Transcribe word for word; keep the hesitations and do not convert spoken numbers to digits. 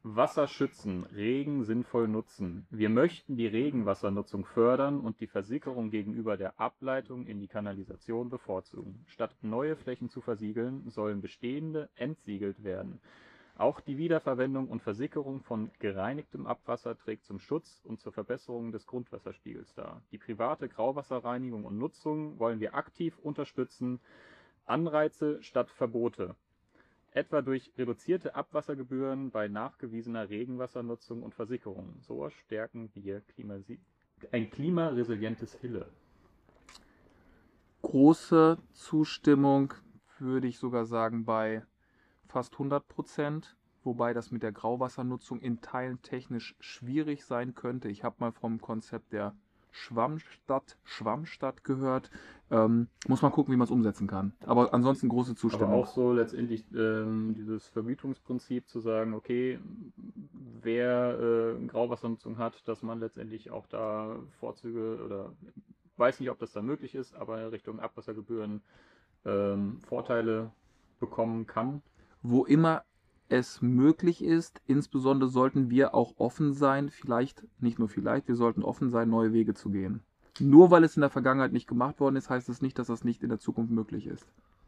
Wasser schützen, Regen sinnvoll nutzen. Wir möchten die Regenwassernutzung fördern und die Versickerung gegenüber der Ableitung in die Kanalisation bevorzugen. Statt neue Flächen zu versiegeln, sollen bestehende entsiegelt werden. Auch die Wiederverwendung und Versickerung von gereinigtem Abwasser trägt zum Schutz und zur Verbesserung des Grundwasserspiegels bei. Die private Grauwasserreinigung und Nutzung wollen wir aktiv unterstützen. Anreize statt Verbote, etwa durch reduzierte Abwassergebühren bei nachgewiesener Regenwassernutzung und Versickerung. So stärken wir Klimasi ein klimaresilientes Hille. Große Zustimmung, würde ich sogar sagen, bei fast hundert Prozent, wobei das mit der Grauwassernutzung in Teilen technisch schwierig sein könnte. Ich habe mal vom Konzept der Schwammstadt, Schwammstadt gehört. Ähm, muss man gucken, wie man es umsetzen kann. Aber ansonsten große Aber Zustimmung. auch so letztendlich ähm, dieses Vergütungsprinzip zu sagen, okay, wer äh, Grauwassernutzung hat, dass man letztendlich auch da Vorzüge oder weiß nicht, ob das dann möglich ist, aber Richtung Abwassergebühren ähm, Vorteile bekommen kann. Wo immer es möglich ist, insbesondere sollten wir auch offen sein, vielleicht, nicht nur vielleicht, wir sollten offen sein, neue Wege zu gehen. Nur weil es in der Vergangenheit nicht gemacht worden ist, heißt es nicht, dass das nicht in der Zukunft möglich ist.